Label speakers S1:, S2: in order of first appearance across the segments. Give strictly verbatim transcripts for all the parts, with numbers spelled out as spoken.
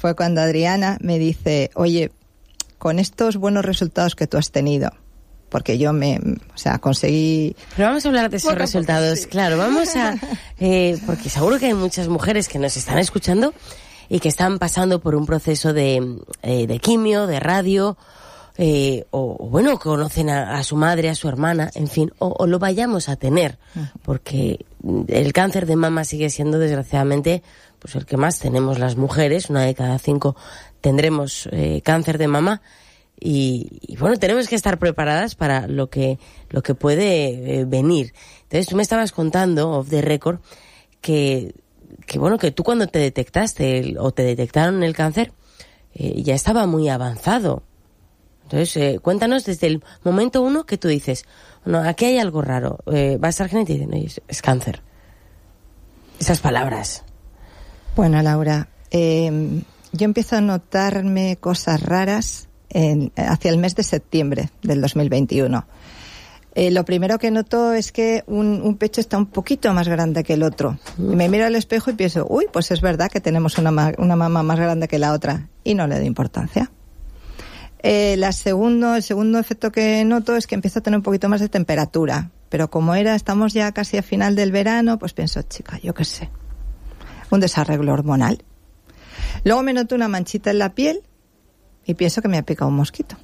S1: fue cuando Adriana me dice, oye, con estos buenos resultados que tú has tenido, porque yo me, o sea, conseguí...
S2: Pero vamos a hablar de esos
S1: Poco a
S2: resultados,
S1: poco, sí.
S2: claro, vamos a... Eh, porque seguro que hay muchas mujeres que nos están escuchando y que están pasando por un proceso de, eh, de quimio, de radio, eh, o, o bueno, conocen a, a su madre, a su hermana, en fin, o, o lo vayamos a tener, porque el cáncer de mama sigue siendo, desgraciadamente, pues el que más tenemos las mujeres. Una de cada cinco tendremos eh, cáncer de mama. Y, y bueno, tenemos que estar preparadas para lo que lo que puede eh, venir. Entonces tú me estabas contando, off the record, que, que bueno, que tú cuando te detectaste el, o te detectaron el cáncer, eh, ya estaba muy avanzado. Entonces, eh, cuéntanos desde el momento uno que tú dices, no, aquí hay algo raro, eh, vas al género y te dicen, no, es, es cáncer. Esas palabras.
S1: Bueno, Laura, eh, yo empiezo a notarme cosas raras En, hacia el mes de septiembre del dos mil veintiuno. Eh, lo primero que noto es que un, un pecho está un poquito más grande que el otro. Y me miro al espejo y pienso, uy, pues es verdad que tenemos una, una mama más grande que la otra. Y no le doy importancia. Eh, la segundo, el segundo efecto que noto es que empiezo a tener un poquito más de temperatura. Pero como era, estamos ya casi a final del verano, pues pienso, chica, yo qué sé, un desarreglo hormonal. Luego me noto una manchita en la piel y pienso que me ha picado un mosquito.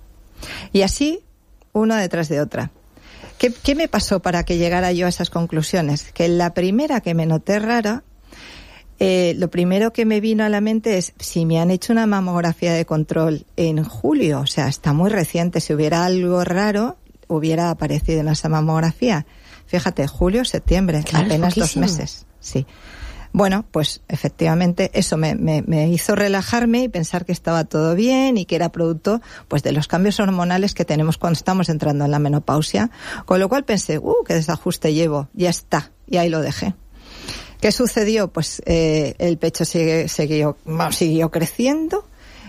S1: Y así, una detrás de otra. ¿Qué, qué me pasó para que llegara yo a esas conclusiones? Que la primera que me noté rara, eh, lo primero que me vino a la mente es, si me han hecho una mamografía de control en julio, o sea, está muy reciente, si hubiera algo raro, hubiera aparecido en esa mamografía. Fíjate, julio, septiembre,
S2: claro,
S1: apenas dos meses. Sí. Bueno, pues efectivamente eso me, me, me hizo relajarme y pensar que estaba todo bien y que era producto pues de los cambios hormonales que tenemos cuando estamos entrando en la menopausia. Con lo cual pensé, uh, qué desajuste llevo, ya está, y ahí lo dejé. ¿Qué sucedió? Pues eh, el pecho sigue, siguió, siguió creciendo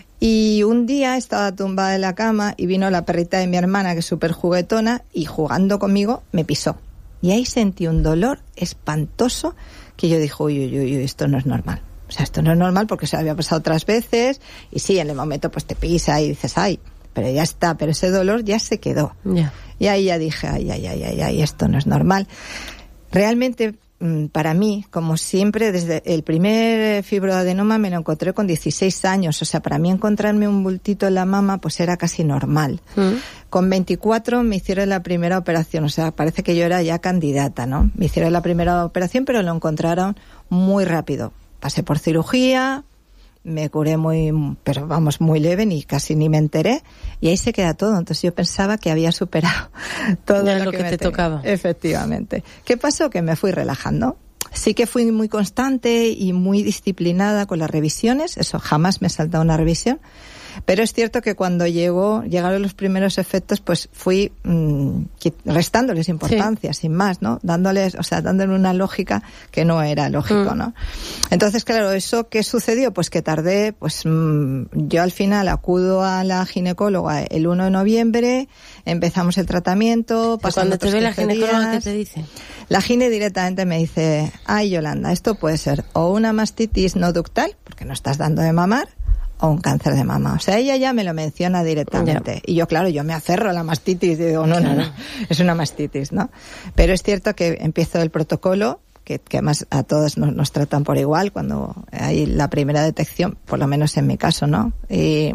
S1: y un día estaba tumbada en la cama y vino la perrita de mi hermana, que es súper juguetona, y jugando conmigo me pisó. Y ahí sentí un dolor espantoso que yo dije, uy, uy, uy, esto no es normal. O sea, esto no es normal porque se había pasado otras veces y sí, en el momento pues te pisa y dices, ay, pero ya está, pero ese dolor ya se quedó. Yeah. Y ahí ya dije, ay, ay, ay, ay, ay, esto no es normal. Realmente, para mí, como siempre, desde el primer fibroadenoma me lo encontré con dieciséis años. O sea, para mí encontrarme un bultito en la mama pues era casi normal. Mm. Con veinticuatro me hicieron la primera operación. O sea, parece que yo era ya candidata, ¿no? Me hicieron la primera operación, pero lo encontraron muy rápido. Pasé por cirugía, me curé muy, pero vamos, muy leve, ni casi ni me enteré. Y ahí se queda todo. Entonces yo pensaba que había superado todo
S2: ya
S1: lo,
S2: lo
S1: que,
S2: que
S1: me
S2: te
S1: tenía.
S2: tocaba.
S1: Efectivamente. ¿Qué pasó? Que me fui relajando. Sí que fui muy constante y muy disciplinada con las revisiones. Eso, jamás me he saltado una revisión. Pero es cierto que cuando llegó, llegaron los primeros efectos, pues fui mmm, restándoles importancia, sí. sin más, ¿no? Dándoles, o sea, dándole una lógica que no era lógico, mm. ¿no? Entonces, claro, ¿eso qué sucedió? Pues que tardé, pues mmm, yo al final acudo a la ginecóloga el uno de noviembre, empezamos el tratamiento,
S2: cuando te ve la ginecóloga, ¿qué te dice?
S1: La gine directamente me dice, ay, Yolanda, esto puede ser o una mastitis no ductal, porque no estás dando de mamar, o un cáncer de mama. O sea, ella ya me lo menciona directamente. Yeah. Y yo, claro, yo me aferro a la mastitis y digo, no, no, no, es una mastitis, ¿no? Pero es cierto que empiezo el protocolo, que, que además a todos nos, nos tratan por igual cuando hay la primera detección, por lo menos en mi caso, ¿no? Y,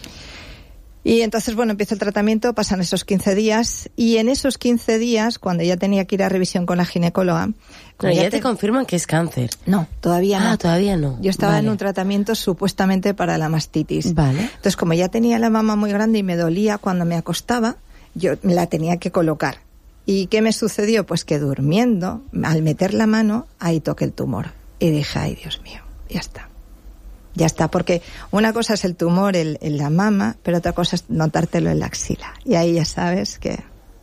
S1: y entonces, bueno, empiezo el tratamiento, pasan esos quince días, y en esos quince días, cuando ya tenía que ir a revisión con la ginecóloga...
S2: Pero ya, ya te... te confirman que es cáncer.
S1: No, todavía no.
S2: Ah, todavía no.
S1: Yo estaba
S2: vale.
S1: en un tratamiento supuestamente para la mastitis.
S2: Vale.
S1: Entonces, como ya tenía la mama muy grande y me dolía cuando me acostaba, yo me la tenía que colocar. ¿Y qué me sucedió? Pues que durmiendo, al meter la mano, ahí toqué el tumor. Y dije, ay, Dios mío, ya está. Ya está, porque una cosa es el tumor en, en la mama, pero otra cosa es notártelo en la axila. Y ahí ya sabes que...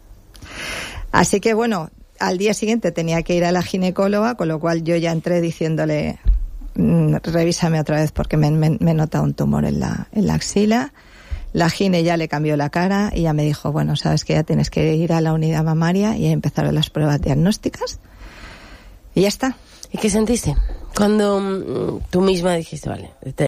S1: Así que, bueno... Al día siguiente tenía que ir a la ginecóloga, con lo cual yo ya entré diciéndole, mmm, revísame otra vez porque me, me, me he notado un tumor en la, en la axila. La gine ya le cambió la cara y ya me dijo, bueno, sabes que ya tienes que ir a la unidad mamaria, y empezaron las pruebas diagnósticas. Y ya está.
S2: ¿Y qué sentiste? Cuando mmm, tú misma dijiste, vale,